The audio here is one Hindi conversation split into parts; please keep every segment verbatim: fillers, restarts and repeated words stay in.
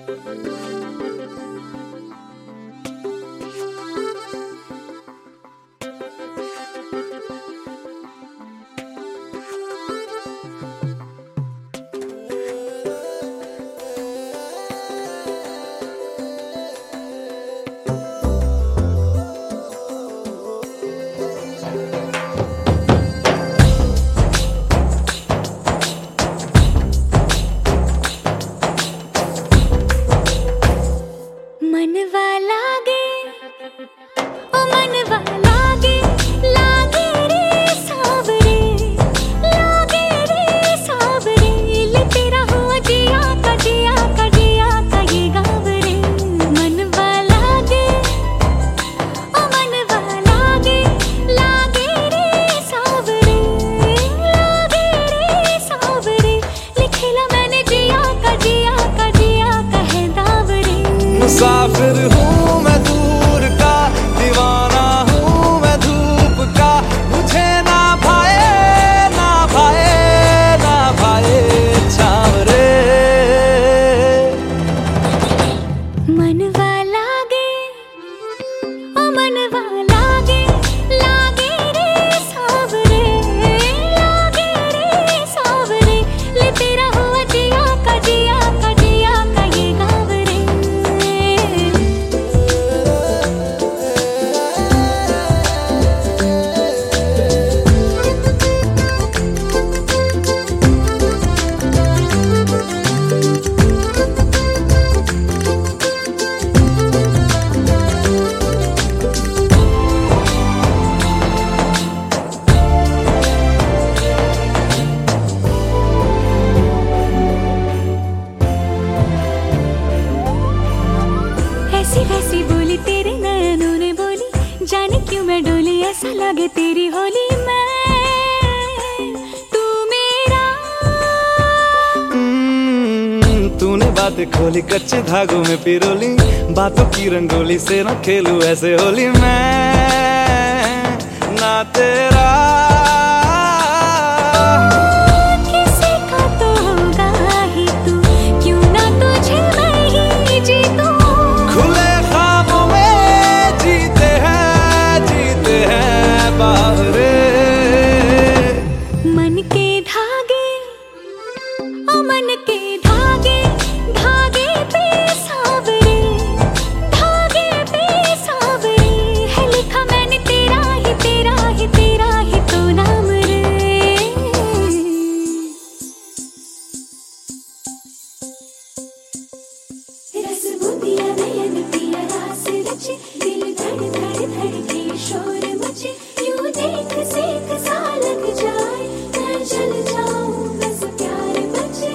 मुसाफिर हूँ मैं दूर का, दीवाना हूँ मैं धूप का। मुझे ना भाए ना भाए ना भाए छाँव रे। मनवा लागे ओ मनवा लागे, लागे रे सावरे, लागे रे सावरे। ले तेरा हुआ जिया का जिया का जिया का ये गाँव रे। ऐसी वैसी बोली तेरे नयनों ने बोली, जाने क्यों मैं डोली, ऐसा लगे तेरी होली मैं तू मेरा। हम्म, तूने बातें खोली कच्चे धागों में पिरोली, बातों की रंगोली से न खेलूं ऐसे होली मैं ना तेरा। किसी का तो होगा ही तू, क्यों ना तुझे मैं ही जीतूं। खुले ख्वाबों में जीते हैं जीते हैं बाहरे। मन के धागे ओ मन के धागे, धागे पे सावरे, धागे पे सावरे। है लिखा मैंने तेरा ही तेरा ही तेरा ही तो नाम रे। रस बूंदिया नयन पिया रास रचे, दिल धड़ धड़ धड़के शोर मचे। यूं देख सेक सा लग जाए, मैं जल जाऊं बस प्यार बचे।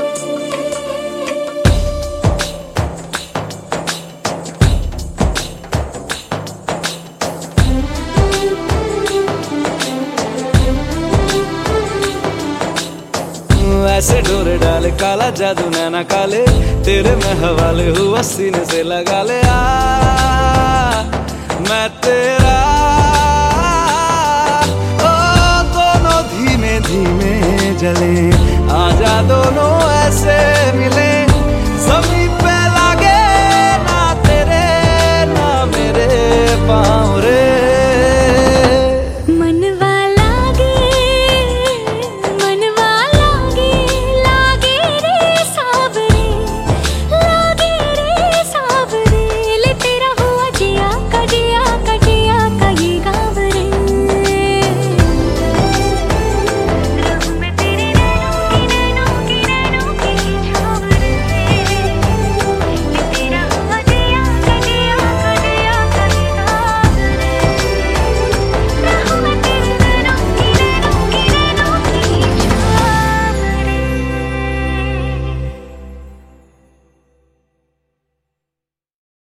ऐसे डोरे डाले काला जादू नैना काले, तेरे में हवाले हुआ सीने से लगा ले। आ मैं तेरा ओ दोनों धीमे धीमे जले, आजा दोनों ऐसे मिले।